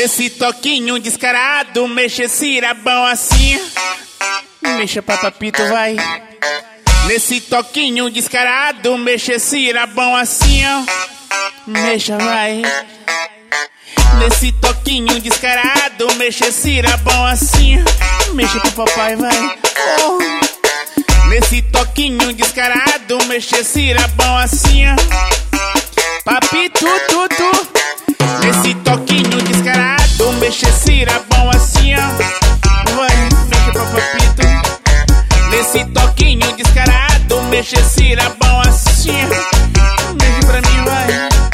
Nesse toquinho descarado, mexe esse rabão assim. Mexa pra papito, vai. Nesse toquinho descarado, mexe esse rabão assim, ó. Mexa, vai. Nesse toquinho descarado, mexe esse rabão assim. Mexa pro papai, vai. Oh. Nesse toquinho descarado, mexe esse rabão assim, ó. Papito, tudo. Nesse toquinho descarado, mexe esse rabão assim, ó. Vai, mexe pra papito. Nesse toquinho descarado, mexe esse rabão assim. Mexe pra mim, vai.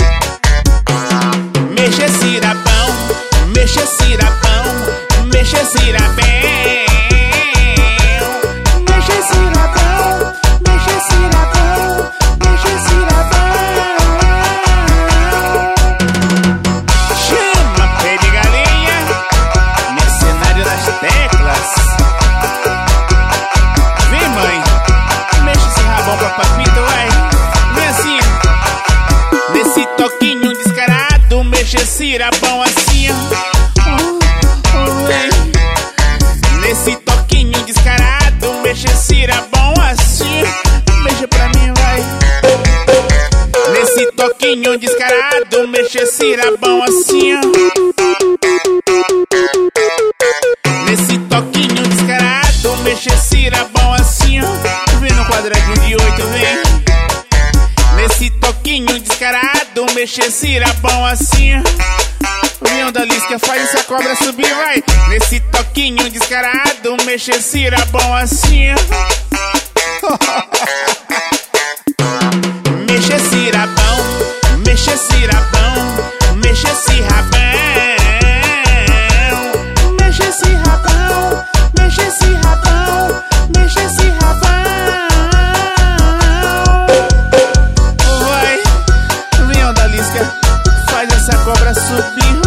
Mexe esse rabão, mexe esse rabão, mexe esse rabão. Mexe esse rabão, mexe esse rabão, mexe esse rabão. Chama pé de galinha, mercenário das teclas. Vem, mãe, mexe esse rabão pra papito, vai. Vem assim. Nesse toquinho descarado, mexe esse rabão assim, ó. Nesse toquinho descarado, mexe esse rabão assim. Mexe pra mim, vai. Nesse toquinho descarado, mexe esse rabão assim, ó. Nesse toquinho descarado, mexe esse rabão assim, ó. Vem no quadradinho de 8, vem. Nesse toquinho descarado, mexe esse rabão assim. O leão da Lisca faz essa cobra subir, vai. Nesse toquinho descarado, mexe esse rabão assim. Mexe esse rabão, mexe esse rabão, mexe esse rabão. Mexe esse rabão, mexe esse rabão, mexe esse rabão. Vai, leão da Lisca faz essa cobra subir.